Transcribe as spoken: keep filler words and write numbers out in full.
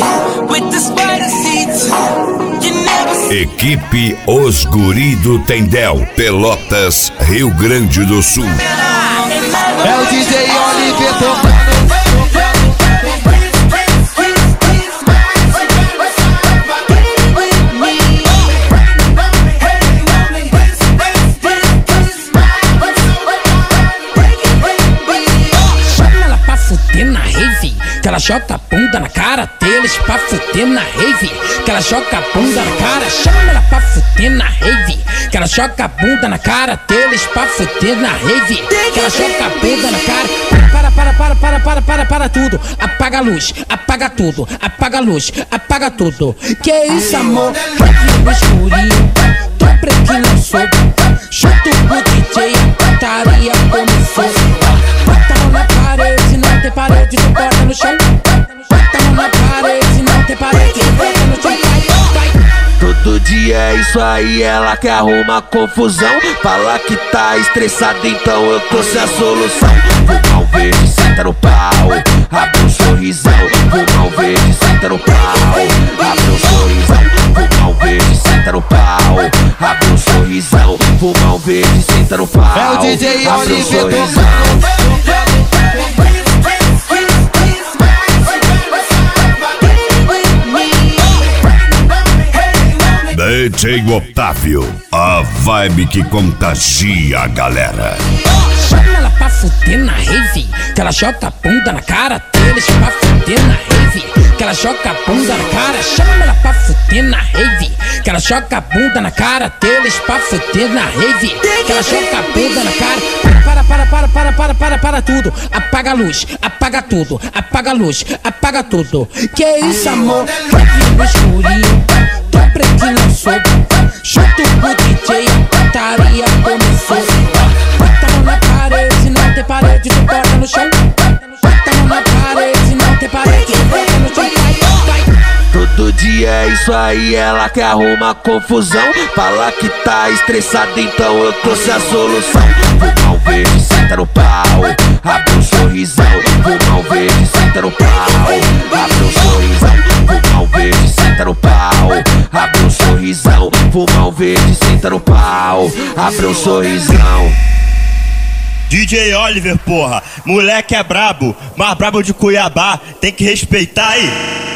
with the spider seats. You never see. Equipe Os Guri do Tendel, Pelotas, Rio Grande do Sul. É o D J Oliver tocando. Na rave, que ela joga a bunda na cara deles pra fuder na rave, que ela joga a bunda na cara, chama ela pra fuder na rave, que ela joga a bunda na cara deles pra fuder na rave, que ela joga a bunda na cara. Para, para, para, para, para, para, para tudo, apaga a luz, apaga tudo, apaga a luz, apaga tudo. Que isso, amor? Rave no escurinho, tô preto e não soube, chuto o D J, a putaria começou. Bota a mão na parede, não tem parede, tu bota no chão. Bota a mão na parede, não tem parede, tu bota no chão. Vai, vai. Todo dia é isso aí, ela que arruma confusão. Fala que tá estressada, então eu trouxe a solução. Fumar um verde, senta no pau, abre um sorrisão. Fumar um verde, senta no pau, abre um sorrisão. Fumar um verde, senta no pau, abre um sorrisão. Fumar um verde, senta no pau, é o D J abre um sorrisão. D J Otávio, a vibe que contagia a galera. Chama ela pra fuder na rave, que ela joga a bunda na cara deles pra fuder na rave, que ela joga a bunda na cara. Chama ela pra fuder na rave, que ela joga a bunda na cara deles pra fuder na rave, que ela joga a bunda na cara. Para, para, para, para, para, para, para tudo, apaga a luz, apaga tudo, apaga a luz, apaga tudo. Que isso, amor? Rave no escurinho, tô preto e não soube, chuto o D J, a putaria começou. Bota a mão na parede, não tem parede, tu bota no chão. Bota a mão na parede, não tem parede, tu bota no chão. Vai, vai. Todo dia é isso aí, ela que arruma confusão. Fala que tá estressada, então eu trouxe a solução. Fumar um verde, senta no pau, abre um sorrisão. Fumar um verde, senta no pau, abre um sorrisão. Fumar um verde, senta no pau, abre um sorrisão. Fumar um verde, senta no pau, abre um sorrisão. D J Oliver, porra, moleque é brabo, mais brabo de Cuiabá, tem que respeitar aí.